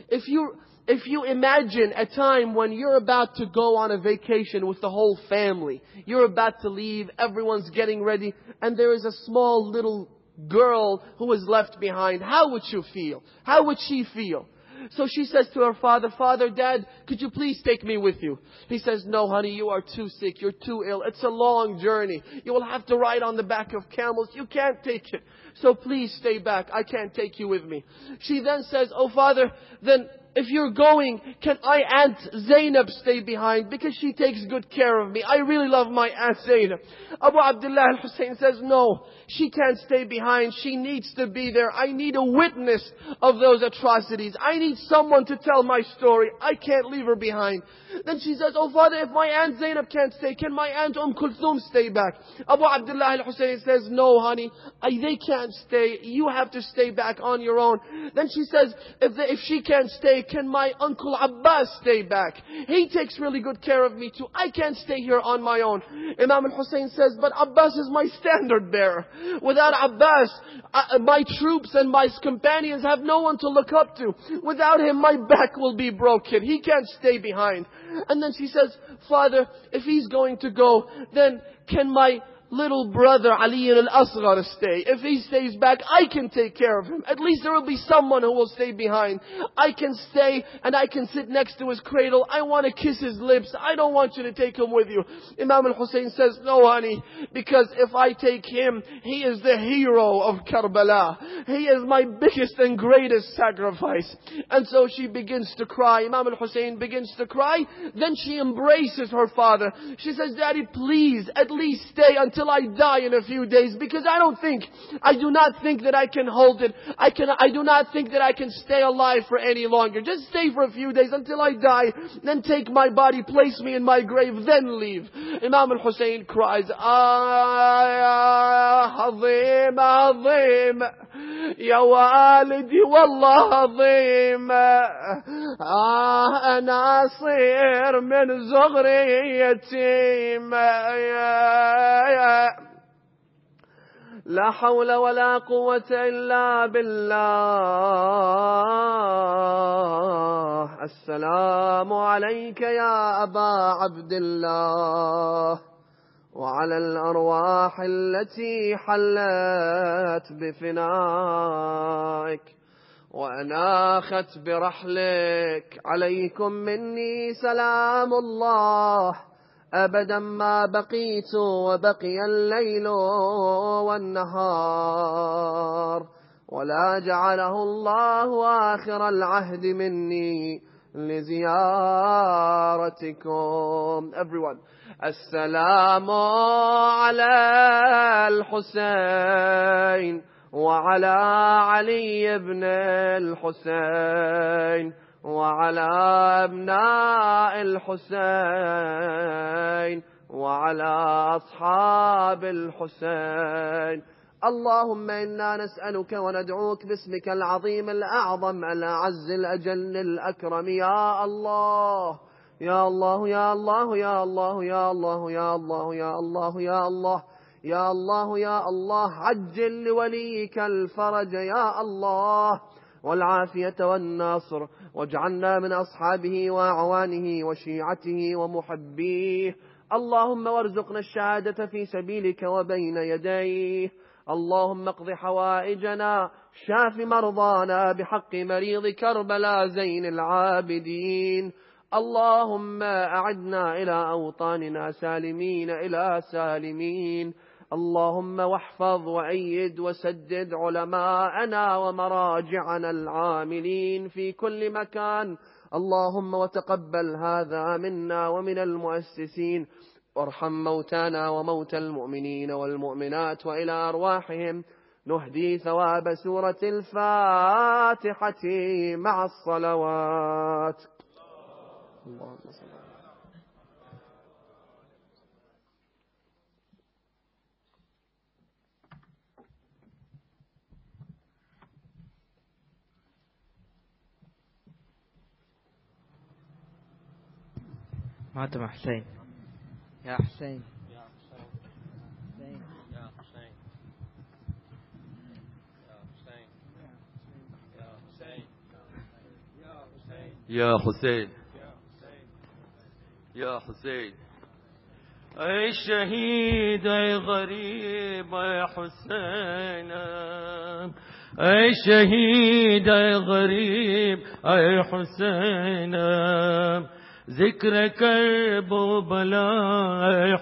If you imagine a time when you're about to go on a vacation with the whole family, you're about to leave, everyone's getting ready, and there is a small little girl who is left behind, how would you feel? How would she feel? So she says to her father, "Father, Dad, could you please take me with you?" He says, "No, honey, you are too sick. You're too ill. It's a long journey. You will have to ride on the back of camels. You can't take it. So please stay back. I can't take you with me." She then says, "Oh, Father, then if you're going, can my Aunt Zainab stay behind? Because she takes good care of me. I really love my Aunt Zainab." Abu Abdullah al-Hussein says, "No, she can't stay behind. She needs to be there. I need a witness of those atrocities. I need someone to tell my story. I can't leave her behind." Then she says, "Oh, Father, if my Aunt Zainab can't stay, can my Aunt Kulthum stay back?" Abu Abdullah al-Hussein says, "No, honey, they can't stay. You have to stay back on your own." Then she says, if she can't stay, can my Uncle Abbas stay back? He takes really good care of me too. I can't stay here on my own." Imam al-Hussein says, "But Abbas is my standard bearer. Without Abbas, my troops and my companions have no one to look up to. Without him, my back will be broken. He can't stay behind." And then she says, "Father, if he's going to go, then can my little brother Ali al-Asghar stay? If he stays back, I can take care of him. At least there will be someone who will stay behind. I can stay and I can sit next to his cradle. I want to kiss his lips. I don't want you to take him with you." Imam al-Hussein says, "No, honey, because if I take him, he is the hero of Karbala. He is my biggest and greatest sacrifice." And so she begins to cry. Imam al-Hussein begins to cry. Then she embraces her father. She says, "Daddy, please, at least stay until I die in a few days, because I do not think that I can hold it. I do not think that I can stay alive for any longer. Just stay for a few days until I die. Then take my body, place me in my grave, then leave." Imam al-Hussein cries, "Azim, Azim, Ya walidi, wallah Azim. أنا أصير من صغري يتيم. لا حول ولا قوة إلا بالله. السلام عليك يا أبا عبد الله، وعلى الأرواح التي حلت بفنائك وأناخت برحلك. عليكم مني سلام الله أبدا ما بقيت وبقي الليل والنهار، ولا جعله الله آخر العهد مني لزيارتكم." Everyone. السلام على الحسين وعلى علي بن الحسين وعلى أبناء الحسين وعلى أصحاب الحسين اللهم إنا نسألك وندعوك باسمك العظيم الأعظم الأعز الأجل الأكرم. يا الله يا الله يا الله يا الله يا الله يا الله يا الله يا الله يا الله يا الله، عجل لوليك الفرج يا الله والعافية والنصر، واجعلنا من أصحابه وأعوانه وشيعته ومحبيه. اللهم وارزقنا الشهادة في سبيلك وبين يديه. اللهم اقض حوائجنا، شاف مرضانا بحق مريض كربلاء زين العابدين. اللهم أعدنا إلى أوطاننا سالمين إلى سالمين. اللهم واحفظ وأيد وسدد علماءنا ومراجعنا العاملين في كل مكان. اللهم وتقبل هذا منا ومن المؤسسين، وارحم موتانا وموتى المؤمنين والمؤمنات، وإلى أرواحهم نهدي ثواب سورة الفاتحة مع الصلوات. اللهم صل على ماتم حسين. يا حسين يا حسين يا حسين يا حسين يا حسين أي شهيد أي غريب أي حسين، أي شهيد أي غريب أي حسين، ذكر كرب وبلاء